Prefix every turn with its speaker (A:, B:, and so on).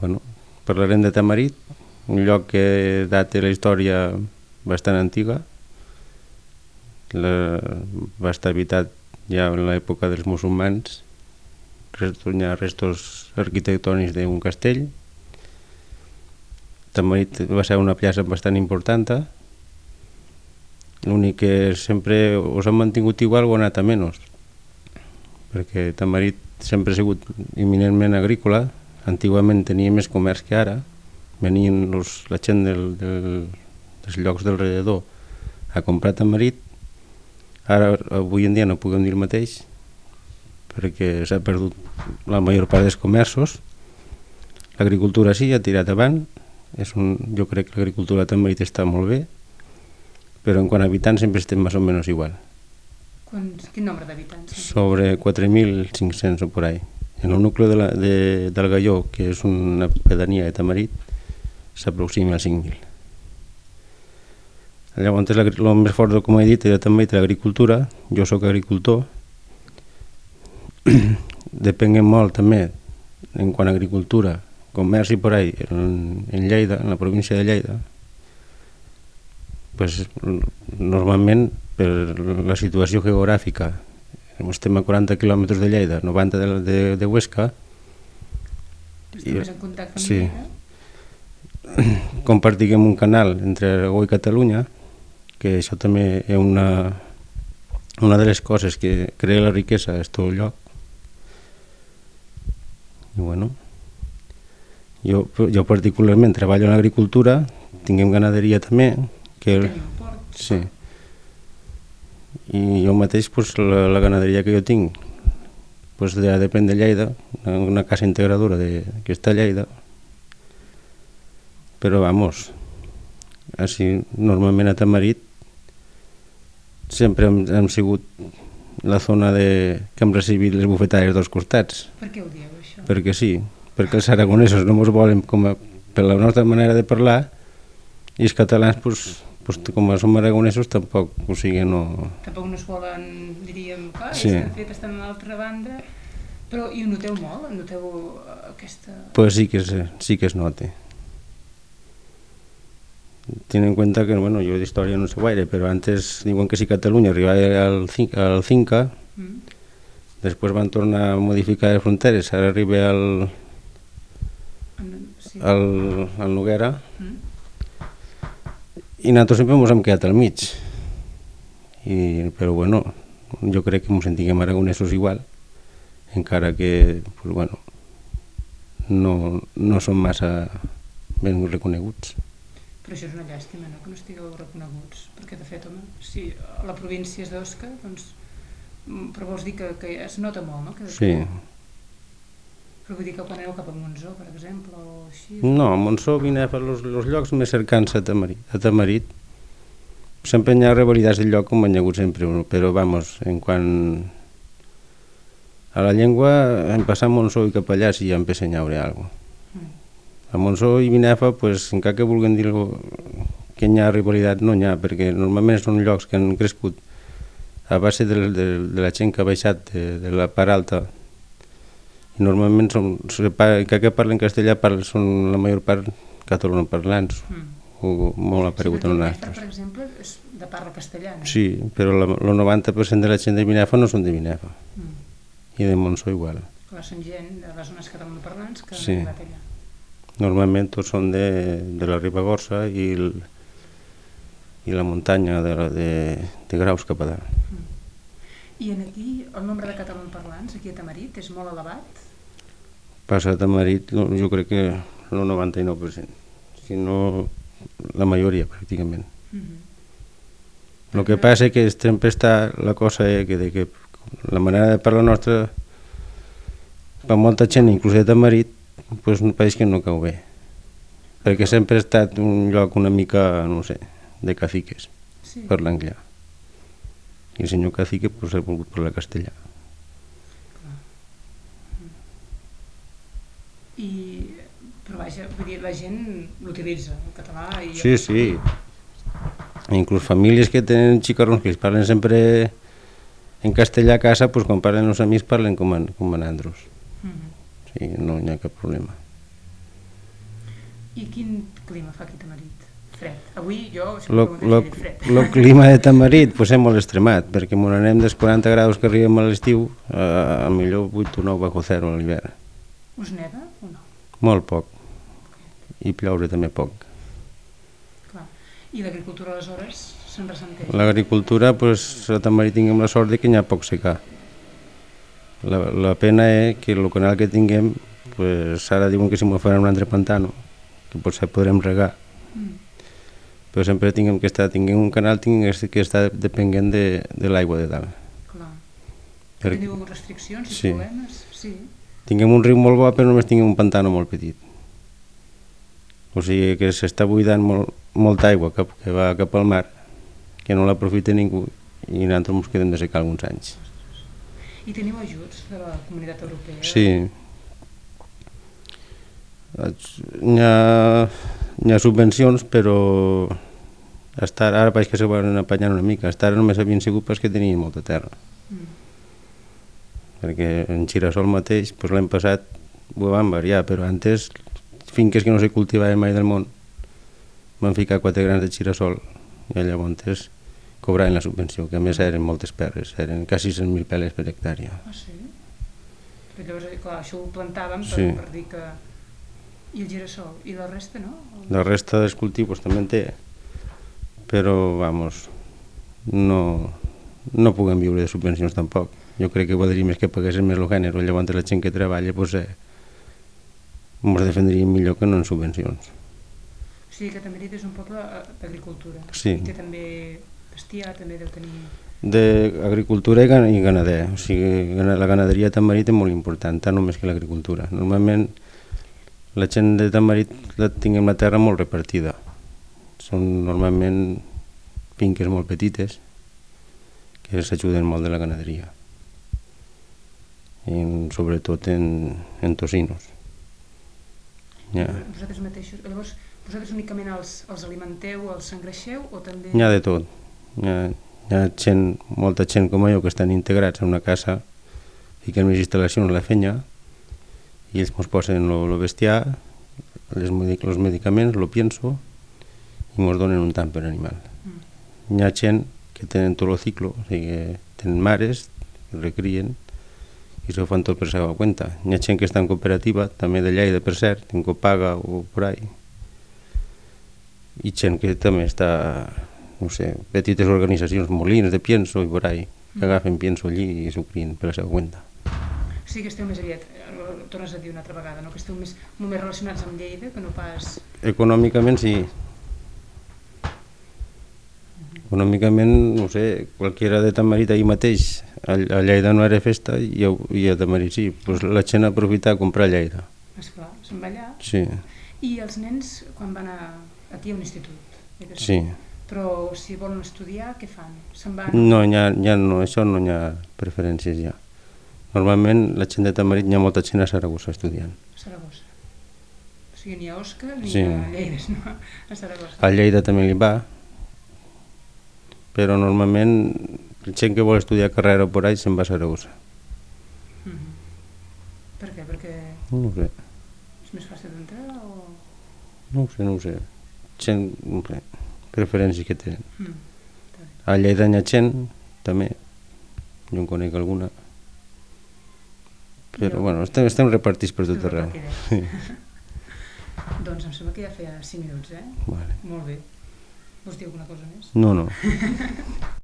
A: Bueno, parlarem de Tamarit, un lloc que data la història bastant antiga. Va estar habitat ja en l'època dels musulmans. Hi ha restos arquitectònics d'un castell. Tamarit va ser una plaça bastant important. L'únic que sempre us ha mantingut igual o ha anat a menys, perquè Tamarit sempre ha sigut eminentment agrícola. Antigament tenia més comerç que ara. Venien la gent dels llocs d'alrededor a comprar Tamarit. Ara, avui en dia, no puguem dir el mateix, perquè s'ha perdut la major part dels comerços. L'agricultura sí, ha tirat avant. Jo crec que l'agricultura de Tamarit està molt bé, però en quant a habitants sempre estem més o menys igual.
B: Quin nombre d'habitants?
A: Sobre 4.500 o por ahí. En el nucli del Galló, que és una pedania de Tamarit, s'aproxima a 5.000. Llavors, el més fort, com he dit, era també l'agricultura. Jo sóc agricultor. Depenguem molt també, en quant a agricultura, comerç i por ahí, en Lleida, en la província de Lleida. Pues, normalment, per la situació geogràfica, estem a 40 quilòmetres de Lleida, 90 de Huesca.
B: Estem més en contacte amb Lleida?
A: Compartim un canal entre Aragó i Catalunya, que això també és una de les coses que crea la riquesa a tot lloc. I bueno, jo particularment treballo en l'agricultura, tinguem ganaderia també.
B: Teniu un port?
A: Sí. I jo mateix, la ganaderia que jo tinc, depèn de Lleida, una casa integradora que està a Lleida. Però, vamos, així, normalment a Tamarit sempre hem sigut la zona que hem recibit les bufetades dels costats.
B: Per què ho dieu, això?
A: Perquè sí, perquè els aragonesos no ens volen per la nostra manera de parlar, i els catalans, com som aragonesos, tampoc,
B: Tampoc no es volen, diríem, clar,
A: sí.
B: Estan a l'altra banda, però hi ho noteu molt? Noteu aquesta...
A: Pues sí que es nota. Ten en cuenta que, bueno, jo d'història no sé gaire, però antes diuen que si Catalunya arribava al Cinca, després van tornar a modificar les fronteres, ara arriba al Noguera, i nosaltres sempre ens hem quedat al mig. Però, bueno, jo crec que ens sentim aragonesos igual, encara que, bueno, no són massa ben reconeguts.
B: Però això és una llàstima, no?, que no estigueu reconeguts, perquè de fet, home, si la província és d'Osca, doncs, però vols dir que es nota molt, no?
A: Sí.
B: Però vull dir que quan aneu cap a Montsó, per exemple, o així...
A: No, a Montsó, Binèfar, els llocs més cercans a Tamarit, sempre hi ha rivalitats del lloc com hi ha hagut sempre, però, vamos, en quant a la llengua, hem passat Montsó i cap allà si ja empecem a haure alguna cosa. A Montsó i Binèfar, encara que vulguin dir que hi ha rivalitat, no n'hi ha, perquè normalment són llocs que han crescut a base de la gent que ha baixat de la part alta, i normalment, encara que parlen castellà, són la major part catalanoparlants, o molt aparegut en nosaltres.
B: Per exemple, és de parla castellana.
A: Sí, però el 90% de la gent de Binèfar no són de Binèfar, i de Montsó igual.
B: Clar, són gent de les zones catalanoparlants que han arribat allà.
A: Normalment tots són de la Ribagorça i la muntanya de Graus cap a dalt.
B: I aquí el nombre de catalanoparlants aquí a Tamarit és molt elevat?
A: Passa a Tamarit, jo crec que el 99%, si no la majoria pràcticament. El que passa és que sempre està la cosa que la manera de parlar nostra per molta gent, inclús de Tamarit, pareix que no cau bé, perquè sempre ha estat un lloc una mica, no sé, de caciques, parlant clar. I el senyor cacique ha volgut parlar castellà.
B: Però vaja, vull dir, la gent l'utilitza, el català...
A: Sí. Inclús famílies que tenen xicarrons que els parlen sempre en castellà a casa, quan parlen els amics parlen com a nandros. Sí, no hi ha cap problema.
B: I quin clima fa aquí a Tamarit? Fred. Avui jo, si m'ho preguntes, diré fred.
A: El clima de Tamarit pues, és molt extremat, perquè quan anem dels 40 graus que arribem a l'estiu, a millor 8 o 9 bajo zero a l'hivern.
B: Us neva o no?
A: Molt poc. I ploure també poc.
B: Clar. I l'agricultura aleshores se'n ressenteix?
A: L'agricultura, pues, a Tamarit tinguem la sort de que n'hi ha poc secà. La pena és que el canal que tinguem, pues, ara diuen que si m'ho faran un altre pantano, que potser podrem regar, però sempre tinguem un canal que està depenent de l'aigua de dalt.
B: Clar. Teniu restriccions i problemes? Sí.
A: Tinguem un riu molt bo, però només tinguem un pantano molt petit. O sigui que s'està buidant molta aigua que va cap al mar, que no l'aprofita ningú, i nosaltres ens quedem de secar alguns anys.
B: I teniu ajuts de la Comunitat Europea?
A: Sí. N'hi ha subvencions, però ara pareix que se van apanyant una mica. Ara només havien sigut perquè tenien molta terra. Perquè en Girasol mateix, l'any passat ho van variar, però antes finques que no se cultivaven mai del món van ficar 4 grans de girasol i llavors cobraven la subvenció, que a més eren moltes perres, eren quasi 100.000 peles per hectàrea.
B: Ah, sí? Perquè llavors, clar, això ho plantàvem per dir que... I el girassol? I la resta, no?
A: La resta dels cultius també en té, però, vamos, no puguem viure de subvencions tampoc. Jo crec que valdria més que paguessin més el gènere, llavors la gent que treballa ens defendria millor que no en subvencions.
B: O sigui que també és un poble d'agricultura.
A: Sí.
B: I té també bestiar, també deu tenir...
A: D'agricultura i ganader. O sigui, la ganaderia a Tamarit és molt important, tant només que l'agricultura. Normalment la gent de Tamarit tinguem la terra molt repartida. Són normalment finques molt petites que s'ajuden molt de la ganaderia. I sobretot en tocinos.
B: Vosaltres mateixos, llavors, vosaltres únicament els alimenteu, els engreixeu o també...
A: N'hi ha de tot. Hi ha molta gent com jo que estan integrats en una casa, fiquen més instal·lacions a la fenya i ells ens posen el bestiar, els medicaments, el pienso i ens donen un tant per animal. Hi ha gent que tenen tot el ciclo, o sigui, tenen mares, recrien i s'ho fan tot per seva compte. Hi ha gent que està en cooperativa, també de Lleida, per cert, en Copaga o por ahí, i gent que també està, no sé, petites organitzacions, molins de pienso i por ahí, que agafen pienso allí i s'ho crien per la seva compte.
B: O sigui que esteu més aviat, tornes a dir una altra vegada, no? Que esteu molt més relacionats amb Lleida que no pas...
A: Econòmicament sí. Econòmicament, no sé, qualsevol de Tamarit ahir mateix, a Lleida no era festa i a Tamarit sí, doncs la gent aprofita a comprar a Lleida.
B: Esclar, se'n va allà.
A: Sí.
B: I els nens, quan van aquí a un institut?
A: Sí.
B: Però si volen estudiar, què fan? Se'n van...
A: No, això no hi ha preferències ja. Normalment la gent de Tamarit hi ha molta gent a Saragossa estudiant.
B: A Saragossa. O sigui, ni a Òscar ni
A: Sí.
B: a Lleida, no? A Saragossa.
A: A Lleida també li va, però normalment la gent que vol estudiar carrera por ahí se'n va a Saragossa.
B: Per què? Perquè
A: No ho sé.
B: és més fàcil d'entrar o...?
A: No ho sé. Gent, no sé, preferències que tenen.
B: Està bé.
A: A Lleida hi ha gent, també, jo en conec alguna, però bueno, estem repartits per tot arreu. Sí.
B: Doncs em sembla que ja feia 5 minuts, eh?
A: Vale.
B: Molt bé. Vols dir alguna cosa més?
A: No.